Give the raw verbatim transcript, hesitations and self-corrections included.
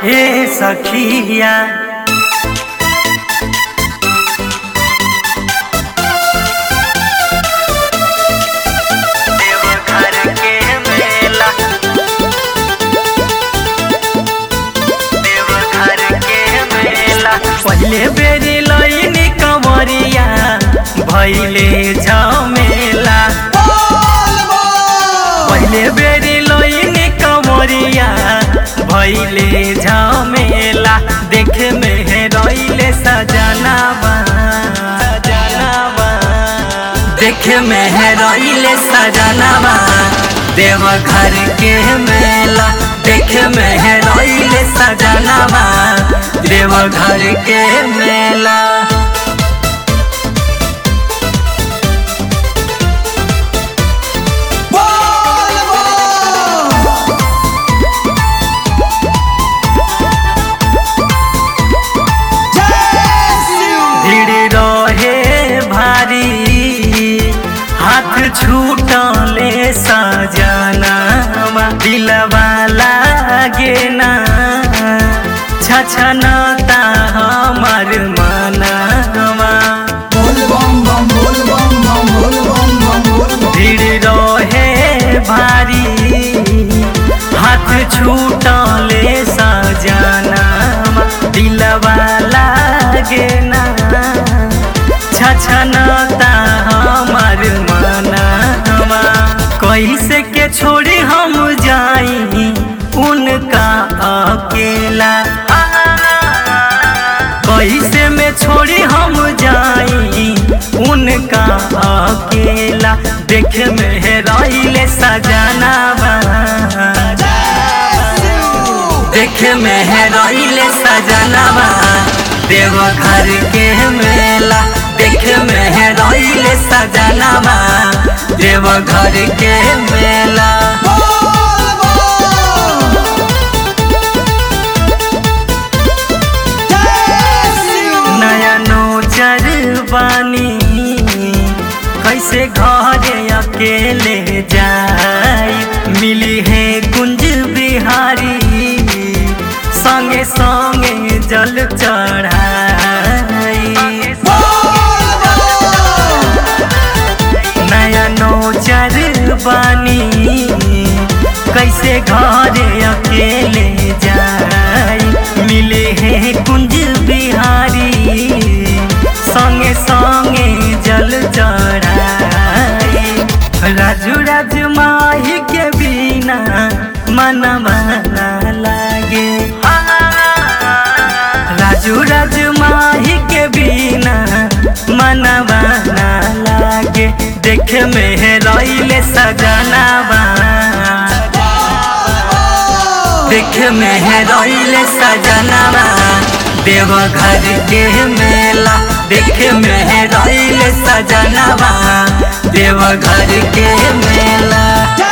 हे सखिया देवघर के मेला देवघर के मेला पहले बेरी लईनी कंवरिया भइले झमेला पहले बेरी लईनी कंवरिया भइले झमेला देखे में रहिले सजनावा सजनावा देखे में रहिले सजनावा देवघर के मेला देखे में रहिले सजनावा देवघर के मेला हाथ छूटले सजनावा दिलवा लागे ना छछनता हमर मनवा भीड़ रहे भारी हाथ छूटले सजनावा दिलवा लागे ना छछनता हमर मनवा कैसे के छोड़ी हम जाई उनका अकेला कैसे में छोड़ी हम जाई उनका अकेला देखे में रहिले सजनावा देखे में रहिले सजनावा देवघर के मेला देखे में रहिले सजनावा देवघर के मेला नया नौचर बानी कैसे घरे अकेले जाई मिली है कुंज बिहारी संगे संगे जल चढ़ाई नया नौचर बानी कैसे घरे अकेले जाई मिले हैं कुंज बिहारी संगे संगे जल चढ़ाई राजू राज माही के बिना मनवा ना लागे राजू राज माही के बिना मनवा ना लागे देखे में रहिले सजनावा देखे में रहिले सजनावा देवघर के मेला देखे में रहिले सजनावा देवघर के मेला।